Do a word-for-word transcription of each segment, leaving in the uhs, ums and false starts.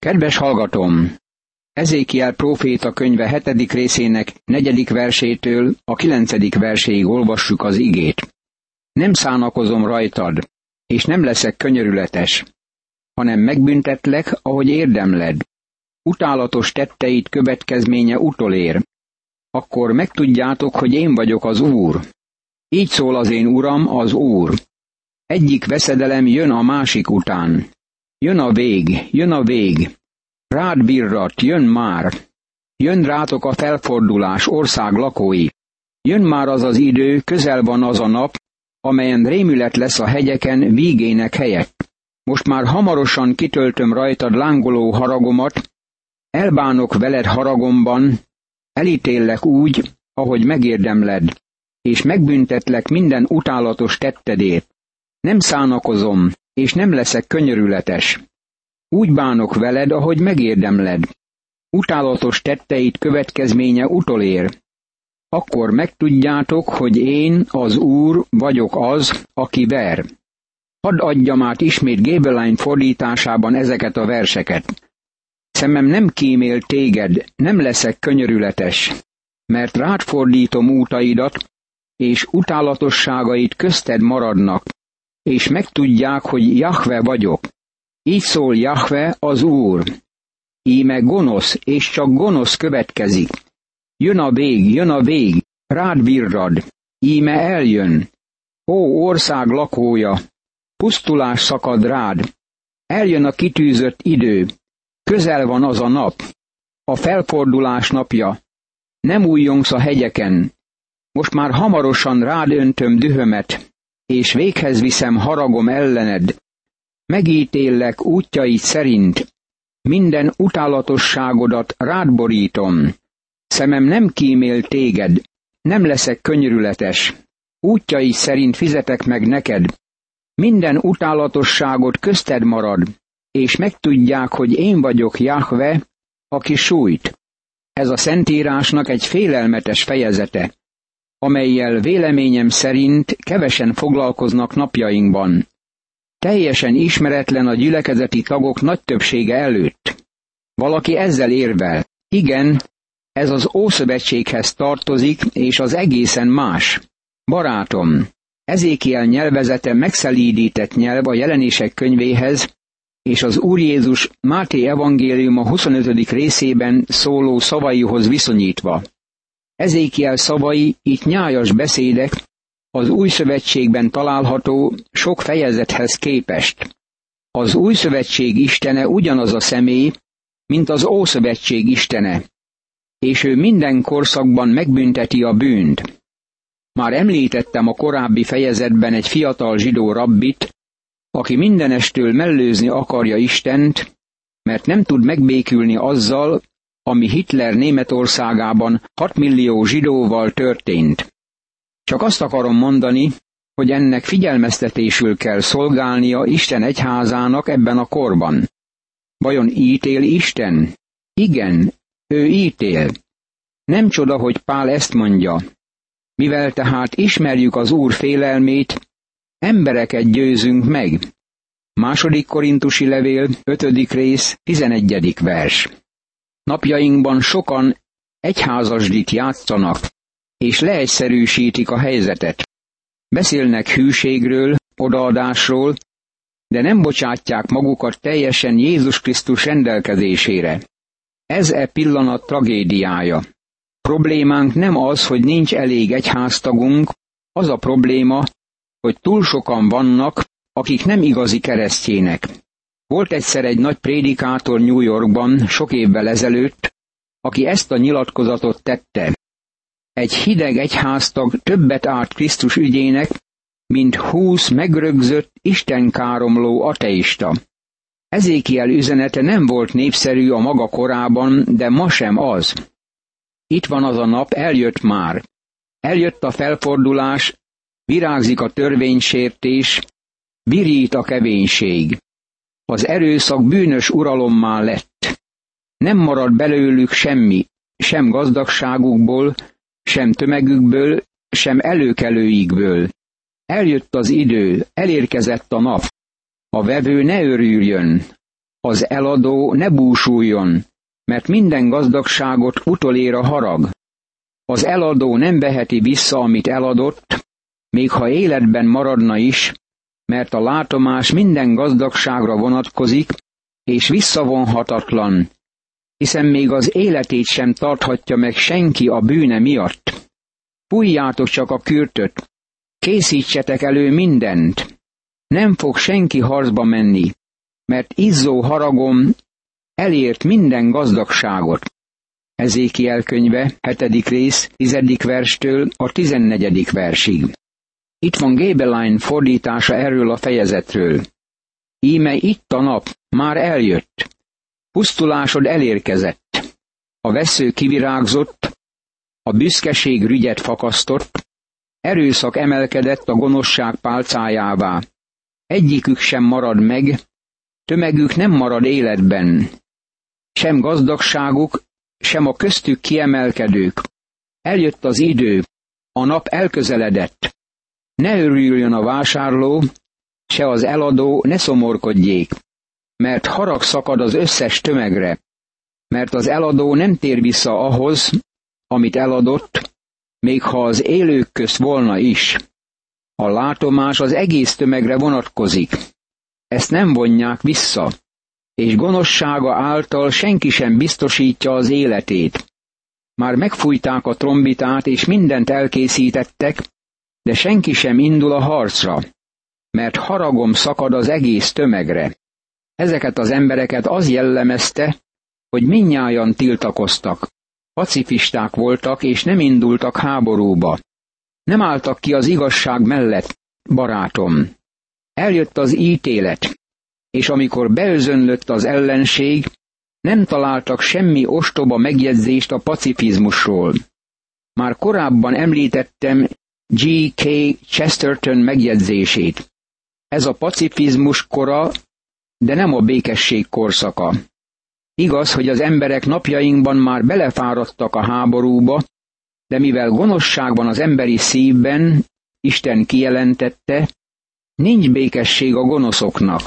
Kedves hallgatom! Ezékiel próféta könyve hetedik részének negyedik versétől a kilencedik verséig olvassuk az igét. Nem szánakozom rajtad, és nem leszek könyörületes, hanem megbüntetlek, ahogy érdemled. Utálatos tetteid következménye utolér. Akkor megtudjátok, hogy én vagyok az Úr. Így szól az én Uram, az Úr. Egyik veszedelem jön a másik után. Jön a vég, jön a vég. Rád virrat, jön már. Jön rátok a felfordulás, ország lakói. Jön már az az idő, közel van az a nap, amelyen rémület lesz a hegyeken vígének helyett. Most már hamarosan kitöltöm rajtad lángoló haragomat, elbánok veled haragomban, elítéllek úgy, ahogy megérdemled, és megbüntetlek minden utálatos tettedért. Nem szánakozom, és nem leszek könyörületes. Úgy bánok veled, ahogy megérdemled. Utálatos tetteid következménye utolér. Akkor megtudjátok, hogy én, az Úr, vagyok az, aki ver. Hadd adjam át ismét Gaebelein fordításában ezeket a verseket. Szemem nem kímél téged, nem leszek könyörületes, mert rád fordítom útaidat, és utálatosságait közted maradnak, és megtudják, hogy Jahve vagyok. Így szól Jahve, az Úr. Íme gonosz, és csak gonosz következik. Jön a vég, jön a vég, rád virrad. Íme eljön. Ó, ország lakója, pusztulás szakad rád. Eljön a kitűzött idő. Közel van az a nap. A felfordulás napja. Nem újjongsz a hegyeken. Most már hamarosan rád öntöm dühömet, és véghez viszem haragom ellened. Megítéllek útjaid szerint, minden utálatosságodat rád borítom. Szemem nem kímél téged, nem leszek könyörületes. Útjaid szerint fizetek meg neked. Minden utálatosságot közted marad, és megtudják, hogy én vagyok Jahve, aki sújt. Ez a Szentírásnak egy félelmetes fejezete, amellyel véleményem szerint kevesen foglalkoznak napjainkban. Teljesen ismeretlen a gyülekezeti tagok nagy többsége előtt. Valaki ezzel érvel. Igen, ez az Ószövetséghez tartozik, és az egészen más. Barátom, Ezékiel nyelvezete megszelídített nyelv a Jelenések könyvéhez, és az Úr Jézus Máté evangéliuma huszonötödik részében szóló szavaihoz viszonyítva. Ezékiel szavai itt nyájas beszédek, az Új Szövetségben található sok fejezethez képest. Az Új Szövetség istene ugyanaz a személy, mint az Ószövetség istene, és ő minden korszakban megbünteti a bűnt. Már említettem a korábbi fejezetben egy fiatal zsidó rabbit, aki mindenestől mellőzni akarja Istent, mert nem tud megbékülni azzal, ami Hitler Németországában hat millió zsidóval történt. Csak azt akarom mondani, hogy ennek figyelmeztetésül kell szolgálnia Isten egyházának ebben a korban. Vajon ítél Isten? Igen, ő ítél. Nem csoda, hogy Pál ezt mondja. Mivel tehát ismerjük az Úr félelmét, embereket győzünk meg. Második Korintusi levél, ötödik rész, tizenegyedik vers. Napjainkban sokan egyházasdit játszanak, és leegyszerűsítik a helyzetet. Beszélnek hűségről, odaadásról, de nem bocsátják magukat teljesen Jézus Krisztus rendelkezésére. Ez e pillanat tragédiája. Problémánk nem az, hogy nincs elég egyháztagunk, az a probléma, hogy túl sokan vannak, akik nem igazi keresztjének. Volt egyszer egy nagy prédikátor New Yorkban, sok évvel ezelőtt, aki ezt a nyilatkozatot tette. Egy hideg egyháztag többet árt Krisztus ügyének, mint húsz megrögzött, istenkáromló ateista. Ezékiel üzenete nem volt népszerű a maga korában, de ma sem az. Itt van az a nap, eljött már. Eljött a felfordulás, virágzik a törvénysértés, virít a kevénység. Az erőszak bűnös uralommá lett. Nem marad belőlük semmi, sem gazdagságukból, sem tömegükből, sem előkelőikből. Eljött az idő, elérkezett a nap. A vevő ne örüljön. Az eladó ne búsuljon, mert minden gazdagságot utolér a harag. Az eladó nem veheti vissza, amit eladott, még ha életben maradna is, mert a látomás minden gazdagságra vonatkozik, és visszavonhatatlan, hiszen még az életét sem tarthatja meg senki a bűne miatt. Fújjátok csak a kürtöt, készítsetek elő mindent. Nem fog senki harcba menni, mert izzó haragom elért minden gazdagságot. Ezékiel könyve, hetedik rész, tizedik verstől a tizennegyedik versig. Itt van Gaebelein fordítása erről a fejezetről. Íme itt a nap, már eljött. Pusztulásod elérkezett. A vessző kivirágzott, a büszkeség rügyet fakasztott, erőszak emelkedett a gonoszság pálcájává. Egyikük sem marad meg, tömegük nem marad életben. Sem gazdagságuk, sem a köztük kiemelkedők. Eljött az idő, a nap elközeledett. Ne örüljön a vásárló, se az eladó ne szomorkodjék, mert harag szakad az összes tömegre, mert az eladó nem tér vissza ahhoz, amit eladott, még ha az élők közt volna is. A látomás az egész tömegre vonatkozik. Ezt nem vonják vissza, és gonoszsága által senki sem biztosítja az életét. Már megfújták a trombitát, és mindent elkészítettek, de senki sem indul a harcra, mert haragom szakad az egész tömegre. Ezeket az embereket az jellemezte, hogy mindnyájan tiltakoztak. Pacifisták voltak, és nem indultak háborúba. Nem álltak ki az igazság mellett, barátom. Eljött az ítélet, és amikor beözönlött az ellenség, nem találtak semmi ostoba megjegyzést a pacifizmusról. Már korábban említettem G K Chesterton megjegyzését. Ez a pacifizmus kora, de nem a békesség korszaka. Igaz, hogy az emberek napjainkban már belefáradtak a háborúba, de mivel gonoszság van az emberi szívben, Isten kijelentette, nincs békesség a gonoszoknak.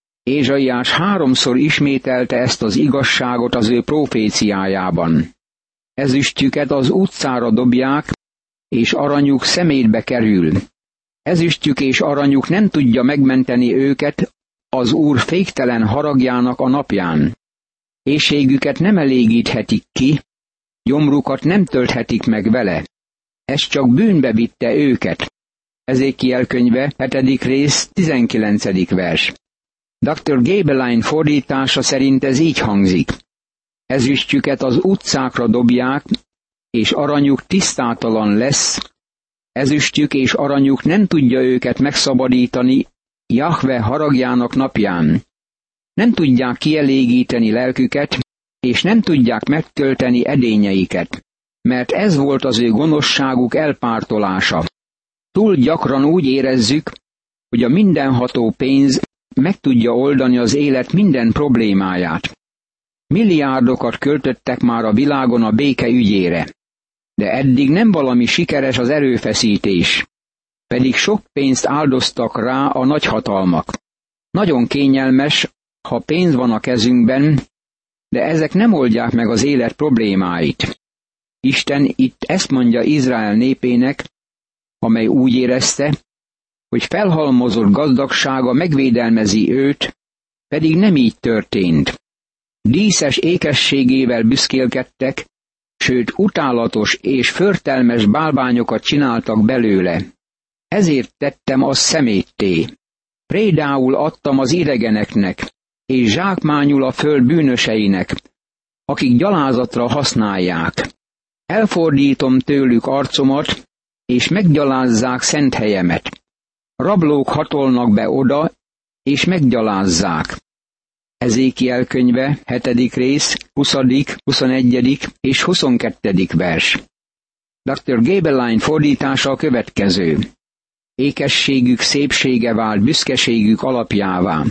Ézsaiás háromszor ismételte ezt az igazságot az ő proféciájában. Ezüstjüket az utcára dobják, és aranyuk szemétbe kerül. Ezüstjük és aranyuk nem tudja megmenteni őket az Úr féktelen haragjának a napján. Éhségüket nem elégíthetik ki, gyomrukat nem tölthetik meg vele. Ez csak bűnbe vitte őket. Ezékiel könyve, hetedik rész, tizenkilencedik vers. doktor Gaebelein fordítása szerint ez így hangzik. Ezüstjüket az utcákra dobják, és aranyuk tisztátalan lesz, ezüstjük és aranyuk nem tudja őket megszabadítani Jahve haragjának napján. Nem tudják kielégíteni lelküket, és nem tudják megtölteni edényeiket, mert ez volt az ő gonoszságuk elpártolása. Túl gyakran úgy érezzük, hogy a mindenható pénz meg tudja oldani az élet minden problémáját. Milliárdokat költöttek már a világon a béke ügyére, de eddig nem valami sikeres az erőfeszítés, pedig sok pénzt áldoztak rá a nagyhatalmak. Nagyon kényelmes, ha pénz van a kezünkben, de ezek nem oldják meg az élet problémáit. Isten itt ezt mondja Izrael népének, amely úgy érezte, hogy felhalmozott gazdagsága megvédelmezi őt, pedig nem így történt. Díszes ékességével büszkélkedtek, sőt utálatos és förtelmes bálványokat csináltak belőle. Ezért tettem azt szemétté. Prédául adtam az idegeneknek, és zsákmányul a föld bűnöseinek, akik gyalázatra használják. Elfordítom tőlük arcomat, és meggyalázzák szent helyemet. Rablók hatolnak be oda, és meggyalázzák. Ezékiel könyve, hetedik rész, huszadik, huszonegyedik és huszonkettedik vers. doktor Gaebelein fordítása a következő. Ékességük szépsége vált büszkeségük alapjává,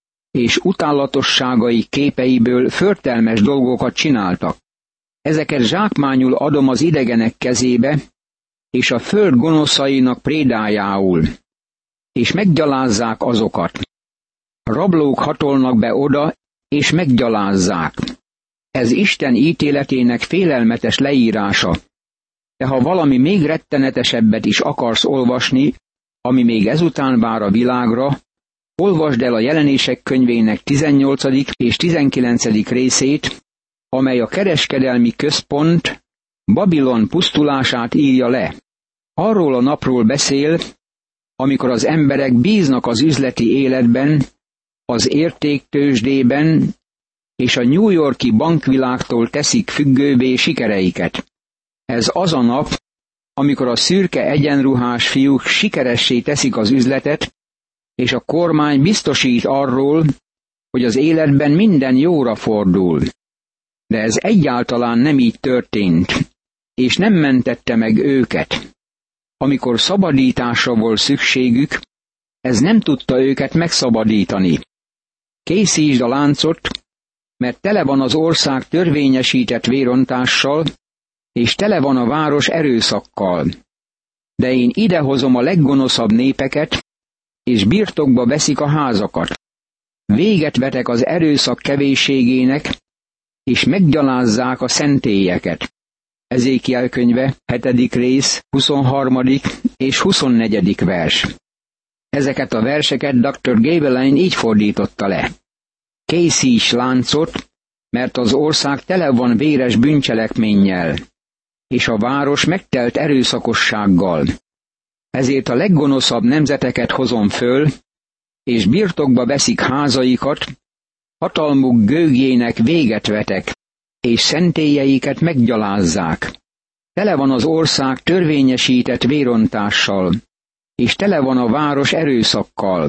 és utálatosságai képeiből förtelmes dolgokat csináltak. Ezeket zsákmányul adom az idegenek kezébe, és a föld gonoszainak prédájául, és meggyalázzák azokat. Rablók hatolnak be oda, és meggyalázzák. Ez Isten ítéletének félelmetes leírása. De ha valami még rettenetesebbet is akarsz olvasni, ami még ezután vár a világra, olvasd el a Jelenések könyvének tizennyolcadik és tizenkilencedik részét, amely a kereskedelmi központ Babilon pusztulását írja le. Arról a napról beszél, amikor az emberek bíznak az üzleti életben, az értéktőzsdében, és a New York-i bankvilágtól teszik függővé sikereiket. Ez az a nap, amikor a szürke egyenruhás fiúk sikeressé teszik az üzletet, és a kormány biztosít arról, hogy az életben minden jóra fordul. De ez egyáltalán nem így történt, és nem mentette meg őket. Amikor szabadításra volt szükségük, ez nem tudta őket megszabadítani. Készítsd a láncot, mert tele van az ország törvényesített vérontással, és tele van a város erőszakkal. De én idehozom a leggonoszabb népeket, és birtokba veszik a házakat. Véget vetek az erőszak kevésségének, és meggyalázzák a szentélyeket. Ezékiel könyve, hetedik rész, huszonharmadik és huszonnegyedik vers. Ezeket a verseket doktor Gaebelein így fordította le. Készíts láncot, mert az ország tele van véres bűncselekménnyel, és a város megtelt erőszakossággal. Ezért a leggonoszabb nemzeteket hozom föl, és birtokba veszik házaikat, hatalmuk gőgjének véget vetek, és szentélyeiket meggyalázzák. Tele van az ország törvényesített vérontással, és tele van a város erőszakkal.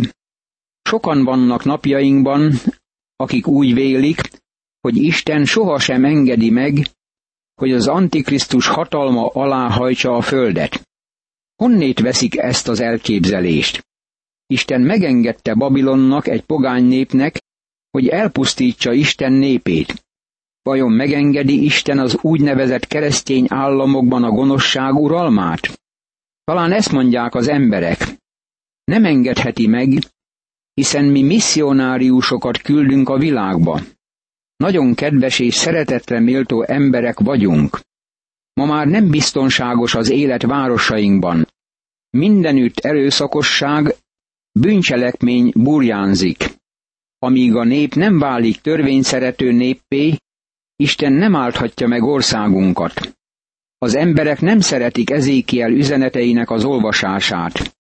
Sokan vannak napjainkban, akik úgy vélik, hogy Isten sohasem engedi meg, hogy az Antikrisztus hatalma alá hajtsa a földet. Honnét veszik ezt az elképzelést? Isten megengedte Babilonnak, egy pogány népnek, hogy elpusztítsa Isten népét. Vajon megengedi Isten az úgynevezett keresztény államokban a gonoszság uralmát? Talán ezt mondják az emberek. Nem engedheti meg, hiszen mi misszionáriusokat küldünk a világba. Nagyon kedves és szeretetre méltó emberek vagyunk. Ma már nem biztonságos az élet városainkban. Mindenütt erőszakosság, bűncselekmény burjánzik. Amíg a nép nem válik törvényszerető néppé, Isten nem állthatja meg országunkat. Az emberek nem szeretik Ezékiel üzeneteinek az olvasását.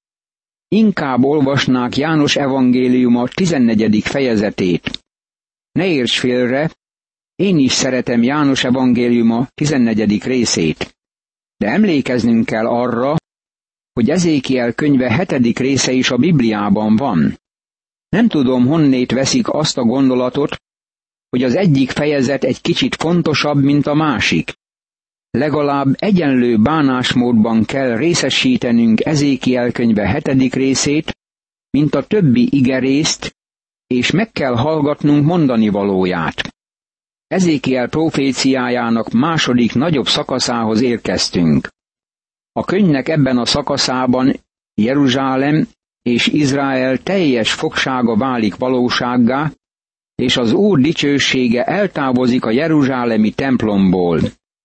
Inkább olvasnák János evangéliuma tizennegyedik fejezetét. Ne érts félre, én is szeretem János evangéliuma tizennegyedik részét. De emlékeznünk kell arra, hogy Ezékiel könyve hetedik része is a Bibliában van. Nem tudom, honnét veszik azt a gondolatot, hogy az egyik fejezet egy kicsit fontosabb, mint a másik. Legalább egyenlő bánásmódban kell részesítenünk Ezékiel könyve hetedik részét, mint a többi igerészt, és meg kell hallgatnunk mondani valóját. Ezékiel proféciájának második nagyobb szakaszához érkeztünk. A könyvnek ebben a szakaszában Jeruzsálem és Izrael teljes fogsága válik valósággá, és az Úr dicsősége eltávozik a jeruzsálemi templomból.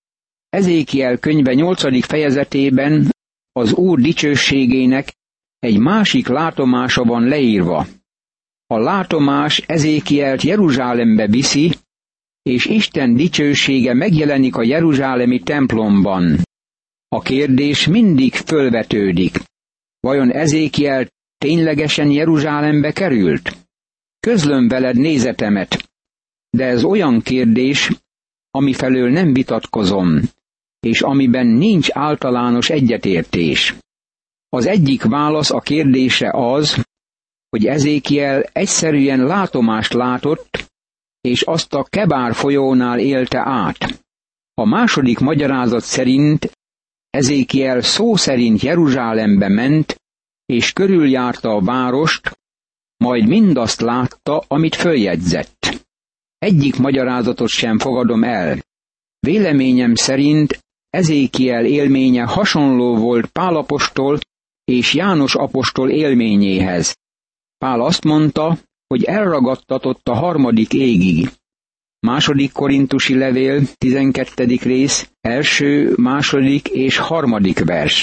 Ezékiel könyve nyolcadik fejezetében az Úr dicsőségének egy másik látomása van leírva. A látomás Ezékielt Jeruzsálembe viszi, és Isten dicsősége megjelenik a jeruzsálemi templomban. A kérdés mindig fölvetődik. Vajon Ezékiel ténylegesen Jeruzsálembe került? Közlöm veled nézetemet, de ez olyan kérdés, amifelől nem vitatkozom, és amiben nincs általános egyetértés. Az egyik válasz a kérdésre az, hogy Ezékiel egyszerűen látomást látott, és azt a Kebár folyónál élte át. A második magyarázat szerint Ezékiel szó szerint Jeruzsálembe ment, és körüljárta a várost, majd mindazt látta, amit följegyzett. Egyik magyarázatot sem fogadom el. Véleményem szerint Ezékiel élménye hasonló volt Pál apostol és János apostol élményéhez. Pál azt mondta, hogy elragadtatott a harmadik égig. Második Korintusi levél, tizenkettedik rész, első, második és harmadik vers.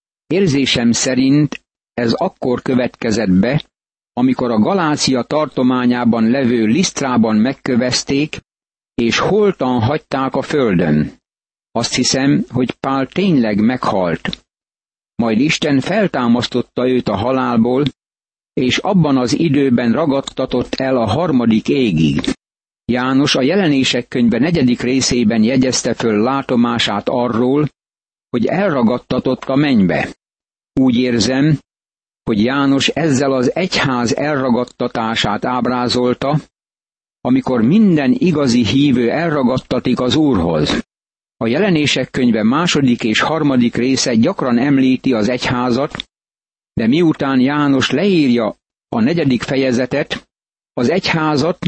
Érzésem szerint ez akkor következett be, amikor a Galácia tartományában levő Lisztrában megkövezték, és holtan hagyták a földön. Azt hiszem, hogy Pál tényleg meghalt. Majd Isten feltámasztotta őt a halálból, és abban az időben ragadtatott el a harmadik égig. János a Jelenések könyve negyedik részében jegyezte föl látomását arról, hogy elragadtatott a mennybe. Úgy érzem, hogy János ezzel az egyház elragadtatását ábrázolta, amikor minden igazi hívő elragadtatik az Úrhoz. A Jelenések könyve második és harmadik része gyakran említi az egyházat, de miután János leírja a negyedik fejezetet, az egyházat,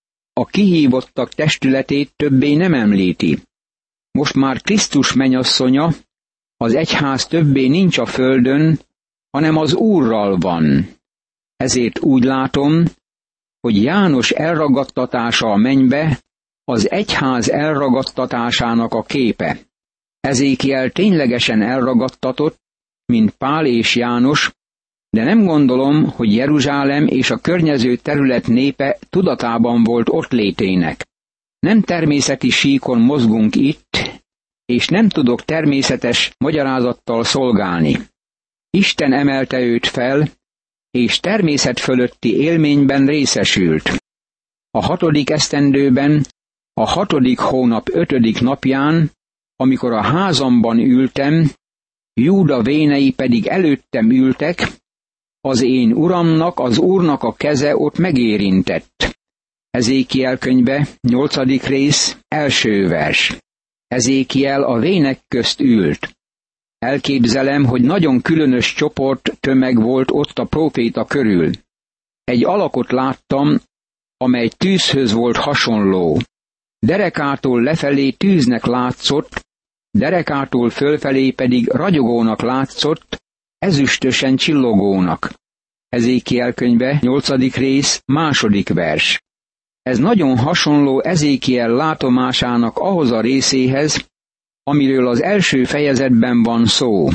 a kihívottak testületét többé nem említi. Most már Krisztus mennyasszonya, az egyház többé nincs a földön, hanem az Úrral van. Ezért úgy látom, hogy János elragadtatása a mennybe az egyház elragadtatásának a képe. Ezékiel ténylegesen elragadtatott, mint Pál és János, de nem gondolom, hogy Jeruzsálem és a környező terület népe tudatában volt ott létének. Nem természeti síkon mozgunk itt, és nem tudok természetes magyarázattal szolgálni. Isten emelte őt fel, és természet fölötti élményben részesült. A hatodik esztendőben, a hatodik hónap ötödik napján, amikor a házamban ültem, Júda vénei pedig előttem ültek, az én uramnak, az Úrnak a keze ott megérintett. Ezékiel könyve, nyolcadik rész, első vers. Ezékiel a vének közt ült. Elképzelem, hogy nagyon különös csoport tömeg volt ott a próféta körül. Egy alakot láttam, amely tűzhöz volt hasonló. Derekától lefelé tűznek látszott, derekától fölfelé pedig ragyogónak látszott, ezüstösen csillogónak. Ezékiel könyve, nyolcadik rész, második vers. Ez nagyon hasonló Ezékiel látomásának ahhoz a részéhez, amiről az első fejezetben van szó.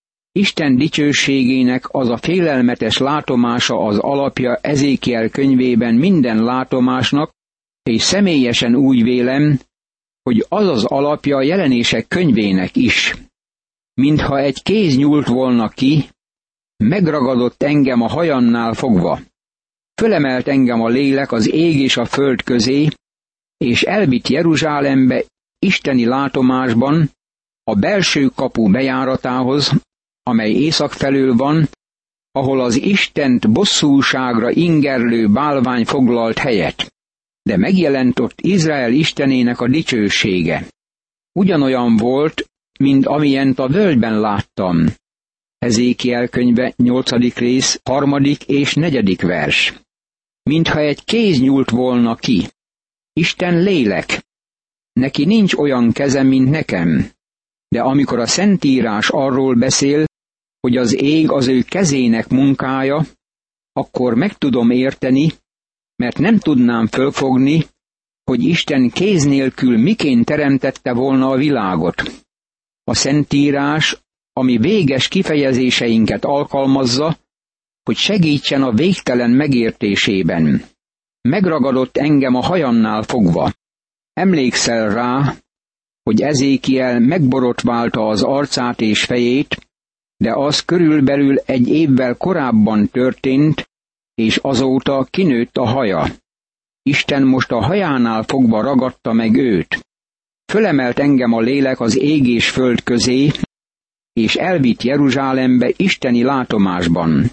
Isten dicsőségének az a félelmetes látomása az alapja Ezékiel könyvében minden látomásnak, és személyesen úgy vélem, hogy az az alapja a Jelenések könyvének is. Mintha egy kéz nyúlt volna ki, megragadott engem a hajamnál fogva. Fölemelt engem a lélek az ég és a föld közé, és elvitt Jeruzsálembe isteni látomásban, a belső kapu bejáratához, amely észak felől van, ahol az Istent bosszúságra ingerlő bálvány foglalt helyet. De megjelent ott Izrael istenének a dicsősége. Ugyanolyan volt, mint amilyent a völgyben láttam. Ezékiel könyve, nyolcadik rész, harmadik és negyedik vers. Mintha egy kéz nyúlt volna ki. Isten lélek. Neki nincs olyan keze, mint nekem. De amikor a Szentírás arról beszél, hogy az ég az ő kezének munkája, akkor meg tudom érteni, mert nem tudnám fölfogni, hogy Isten kéz nélkül miként teremtette volna a világot. A Szentírás, ami véges kifejezéseinket alkalmazza, hogy segítsen a végtelen megértésében. Megragadott engem a hajamnál fogva. Emlékszel rá, hogy Ezékiel megborotválta az arcát és fejét, de az körülbelül egy évvel korábban történt, és azóta kinőtt a haja. Isten most a hajánál fogva ragadta meg őt. Fölemelt engem a lélek az ég és föld közé, és elvitt Jeruzsálembe isteni látomásban.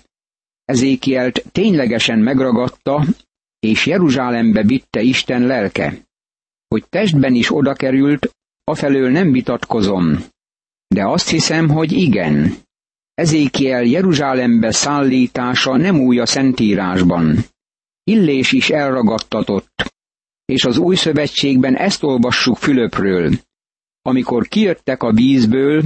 Ezékielt ténylegesen megragadta, és Jeruzsálembe vitte Isten lelke. Hogy testben is oda került, afelől nem vitatkozom. De azt hiszem, hogy igen. Ezékiel Jeruzsálembe szállítása nem új a Szentírásban. Illés is elragadtatott. És az Új Szövetségben ezt olvassuk Fülöpről. Amikor kijöttek a vízből,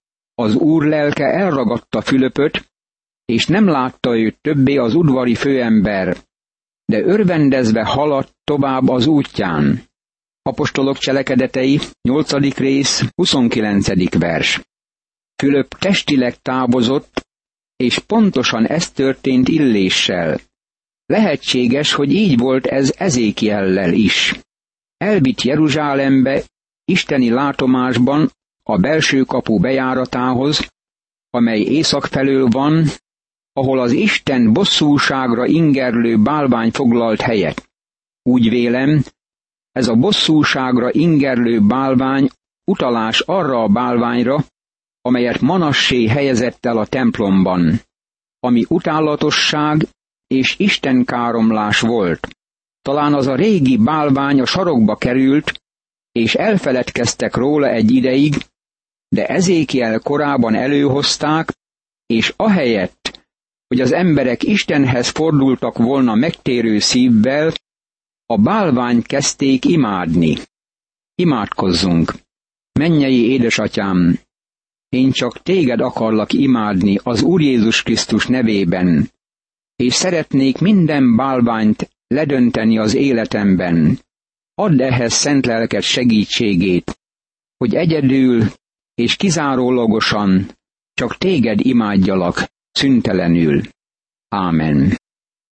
az Úr lelke elragadta Fülöpöt, és nem látta őt többé az udvari főember. de örvendezve haladt tovább az útján. Apostolok cselekedetei, nyolcadik rész, huszonkilencedik vers. Fülöp testileg távozott, és pontosan ez történt Illéssel. Lehetséges, hogy így volt ez Ezékiellel is. Elvitt Jeruzsálembe, isteni látomásban a belső kapu bejáratához, amely észak felől van, ahol az Isten bosszúságra ingerlő bálvány foglalt helyet. Úgy vélem, ez a bosszúságra ingerlő bálvány utalás arra a bálványra, amelyet Manassé helyezett el a templomban, ami utálatosság és istenkáromlás volt. Talán az a régi bálvány a sarokba került, és elfeledkeztek róla egy ideig, de Ezékiel korában előhozták, és ahelyett, hogy az emberek Istenhez fordultak volna megtérő szívvel, a bálványt kezdték imádni. Imádkozzunk! Mennyei édesatyám, én csak téged akarlak imádni az Úr Jézus Krisztus nevében, és szeretnék minden bálványt ledönteni az életemben. Add ehhez szent lelked segítségét, hogy egyedül és kizárólagosan csak téged imádjalak szüntelenül. Ámen.